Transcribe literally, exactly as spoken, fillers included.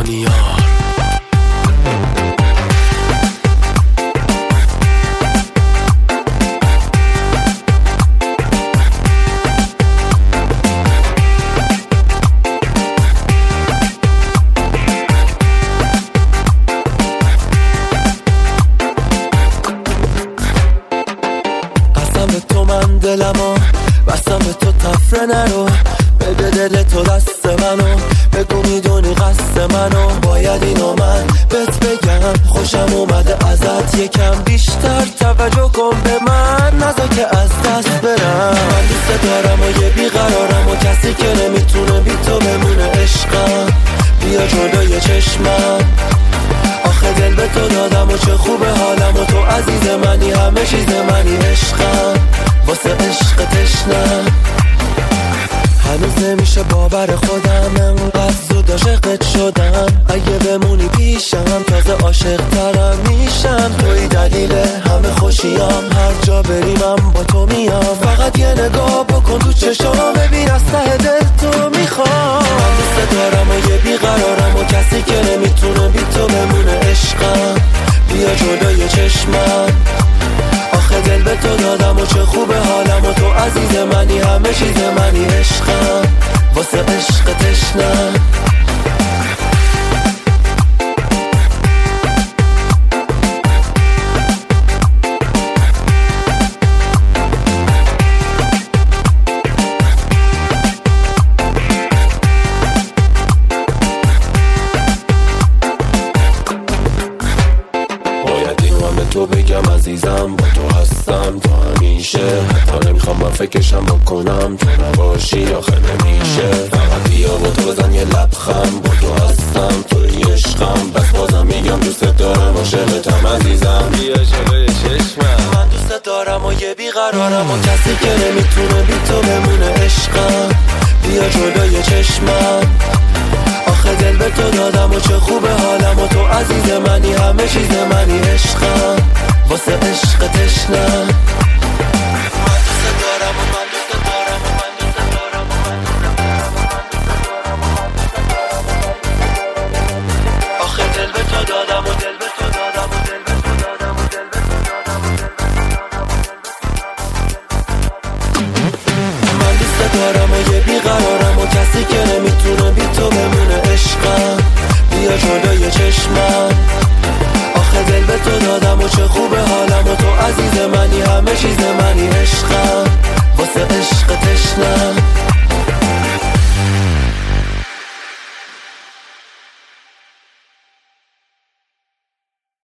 منی یار. دلمو بستم به تو تفره نرو، بده دل تو دست منو، بگو میدونی قصد منو. باید اینو من بهت بگم، خوشم اومده ازت یکم بیشتر توجه کن به من، نذار که از دست برم. من دوست دارم و یه بیقرارم و کسی که نمیتونه بی تو بمونه. عشقم بیا جلوی چشمم، آخه دل به تو دادم و چه خوبه حالم و تو عزیز منی، همه چیز منی. عشقم واسه عشق تشنم، هنوز نمیشه باور خودم انقدر زود عاشقت شدم. اگه بمونی پیشم تازه عاشق ترم میشم. توی دلیل همه خوشیام، هر جا بریم با تو میام. فقط یه نگاه بکن تو چشام، ببین از ته دل تو میخوام. من دوست دارم و یه بیقرارم و کسی که نمیتونه بی تو بمونه. عشقم بیا جلوی چشمم، آخه دل به تو دادم و چه خوبه حالم و تو عزیز منی، همه چیز منی. عشقم واسه عشق تشنم. تو بگم عزیزم با تو هستم تا همیشه، حتی نمیخوام من فکرشم بکنم تو نباشی آخه نمیشه. فقط بیا با تو بزن یه لبخند، با تو هستم توی عشقم، بس بازم میگم دوست دارم عاشقتم عزیزم. بیا جلوی چشمم، من دوست دارم و یه بیقرارم و کسی که نمیتونه بی تو بمونه. عشقم بیا جلوی چشمم، آخه دل به تو دادم و چه خوبه حالم و تو عزیز منی، همه چیز منی. عشقم واسه عشق تشنم. من دوست دارم و من دوست دارم و من دوست دارم و من دوست دارم و من دوست دارم. آخه دل به تو دادم و دل به تو دادم و دل به تو دادم و دل به تو دادم و دل به تو دادم و دل به تو دادم. من دوست دارم و یه بیقرارم و کسی که نمیتونه بی تو بمونه. عشقم بیا جلوی چشمم، آخه دل به تو دادم و چه خوبه حالم و تو عزیز منی، همه چیز منی. عشق